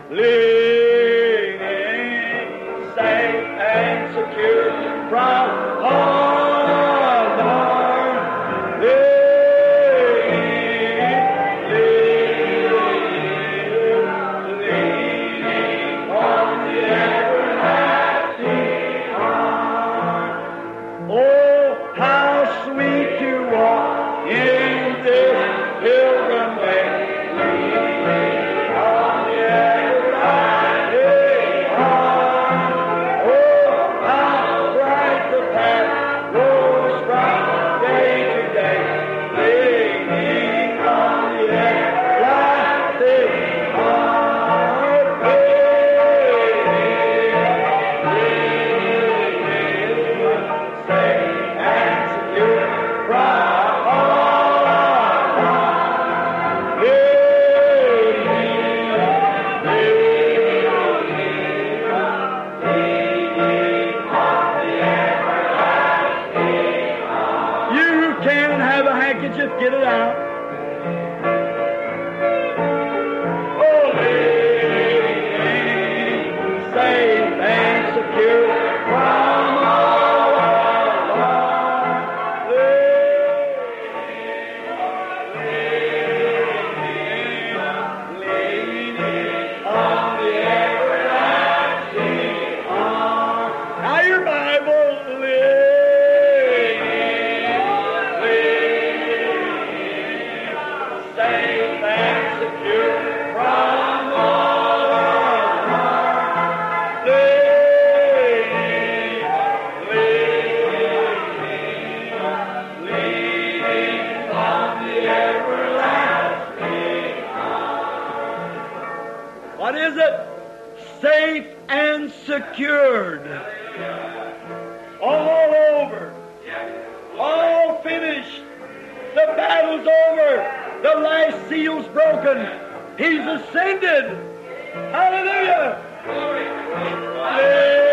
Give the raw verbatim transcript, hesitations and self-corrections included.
leaning, safe and secure from harm. Leaning, leaning, leaning on the everlasting arm. Oh, how sweet to walk in this pilgrim way, leaning on the everlasting arm. Oh, how bright the path grows from day to day, leaning on the everlasting arm. Leaning, safe and secure from all harm. Leaning, leaning, leaning on the everlasting arm. You who can have a handkerchief, get it out. Oh, leaning, safe and secure from all harm. Leaning on the everlasting arm. Now your Bible, leaning, leaning, safe and secure from all harm. Leaning, leaning, leaning on the everlasting arm. What is it? Safe and secured. All over. All finished. The battle's over. The last seal's broken. He's ascended. Hallelujah.